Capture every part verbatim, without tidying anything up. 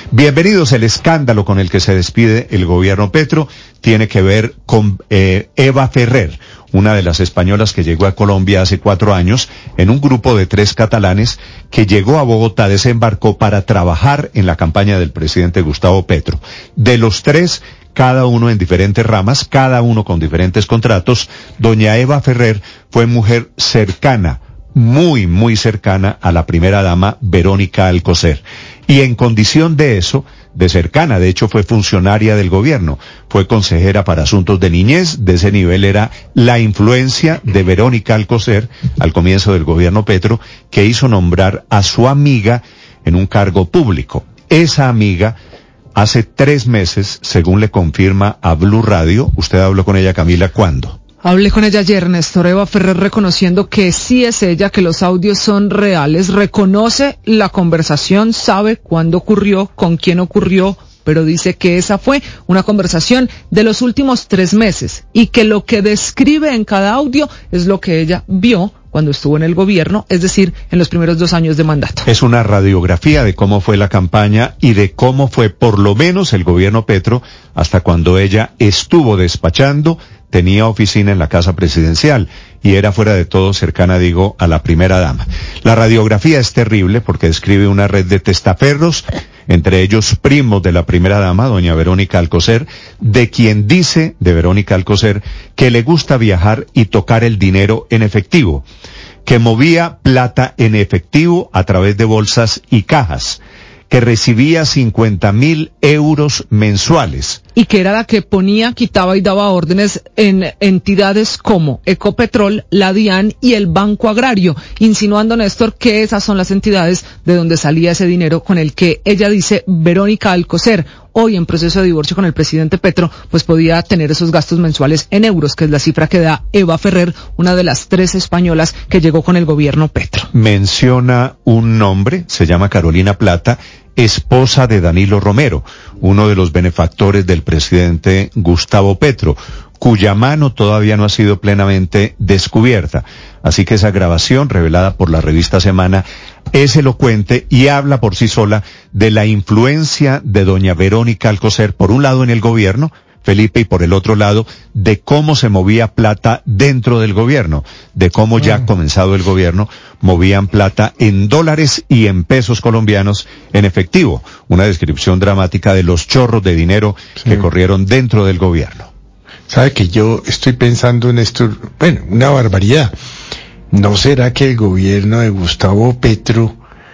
Bienvenidos. El escándalo con el que se despide el gobierno Petro tiene que ver con eh, Eva Ferrer, una de las españolas que llegó a Colombia hace cuatro años en un grupo de tres catalanes que llegó a Bogotá, desembarcó para trabajar en la campaña del presidente Gustavo Petro. De los tres, cada uno en diferentes ramas, cada uno con diferentes contratos, doña Eva Ferrer fue mujer cercana, muy, muy cercana a la primera dama Verónica Alcocer. Y en condición de eso, de cercana, de hecho fue funcionaria del gobierno, fue consejera para asuntos de niñez, de ese nivel era la influencia de Verónica Alcocer al comienzo del gobierno Petro, que hizo nombrar a su amiga en un cargo público. Esa amiga, hace tres meses, según le confirma a Blue Radio, usted habló con ella, Camila, ¿cuándo? Hablé con ella ayer, Néstor. Eva Ferrer reconociendo que sí es ella, que los audios son reales, reconoce la conversación, sabe cuándo ocurrió, con quién ocurrió, pero dice que esa fue una conversación de los últimos tres meses y que lo que describe en cada audio es lo que ella vio cuando estuvo en el gobierno, es decir, en los primeros dos años de mandato. Es una radiografía de cómo fue la campaña y de cómo fue por lo menos el gobierno Petro hasta cuando ella estuvo despachando, tenía oficina en la casa presidencial y era fuera de todo cercana, digo, a la primera dama. La radiografía es terrible porque describe una red de testaferros, entre ellos primos de la primera dama, doña Verónica Alcocer, de quien dice, de Verónica Alcocer, que le gusta viajar y tocar el dinero en efectivo, que movía plata en efectivo a través de bolsas y cajas, que recibía cincuenta mil euros mensuales. Y que era la que ponía, quitaba y daba órdenes en entidades como Ecopetrol, la DIAN y el Banco Agrario, insinuando, Néstor, que esas son las entidades de donde salía ese dinero con el que ella dice Verónica Alcocer, hoy en proceso de divorcio con el presidente Petro, pues podía tener esos gastos mensuales en euros, que es la cifra que da Eva Ferrer, una de las tres españolas que llegó con el gobierno Petro. Menciona un nombre, se llama Carolina Plata, esposa de Danilo Romero, uno de los benefactores del presidente Gustavo Petro, cuya mano todavía no ha sido plenamente descubierta. Así que esa grabación, revelada por la revista Semana, es elocuente y habla por sí sola de la influencia de doña Verónica Alcocer, por un lado en el gobierno, Felipe, y por el otro lado, de cómo se movía plata dentro del gobierno, de cómo ya comenzado el gobierno, movían plata en dólares y en pesos colombianos en efectivo. Una descripción dramática de los chorros de dinero sí. que corrieron dentro del gobierno. Sabe que yo estoy pensando en esto, bueno, una barbaridad. ¿No será que el gobierno de Gustavo Petro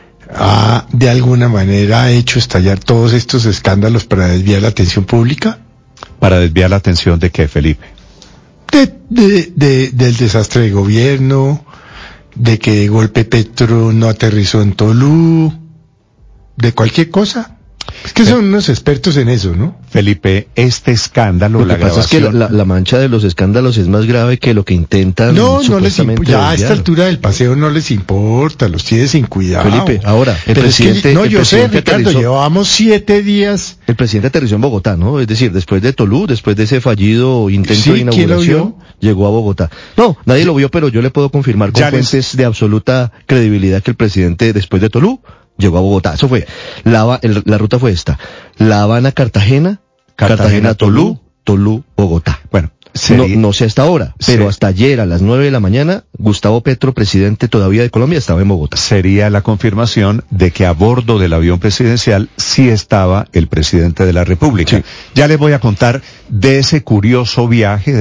ha, de alguna manera, hecho estallar todos estos escándalos para desviar la atención pública? ¿Para desviar la atención de qué, Felipe? De, de, de, del desastre de gobierno, de que de golpe Petro no aterrizó en Tolú, de cualquier cosa. Es que son unos expertos en eso, ¿no? Felipe, este escándalo, lo que la pasa grabación... es que la, la mancha de los escándalos es más grave que lo que intentan. No, no les importa, ya a esta desviar. altura del paseo no les importa, los tiene sin cuidado. Felipe, ahora, el Pero presidente... es que, no, el yo sé, presidente Ricardo, aterrizó, llevábamos siete días... El presidente aterrizó en Bogotá, ¿no? Es decir, después de Tolú, después de ese fallido intento Sí, de inauguración, ¿quién lo vio? llegó a Bogotá. No, nadie lo vio, pero yo le puedo confirmar con Ya les- fuentes de absoluta credibilidad que el presidente, después de Tolú, llegó a Bogotá. Eso fue. La, Haba- el- la ruta fue esta. La Habana, Cartagena, Cartagena, Cartagena, Tolú, Tolú. Tolú, Bogotá. Bueno, No, sería- no sé hasta ahora, Sí. pero hasta ayer a las nueve de la mañana, Gustavo Petro, presidente todavía de Colombia, estaba en Bogotá. sería la confirmación de que a bordo del avión presidencial sí estaba el presidente de la República. Sí. Ya les voy a contar de ese curioso viaje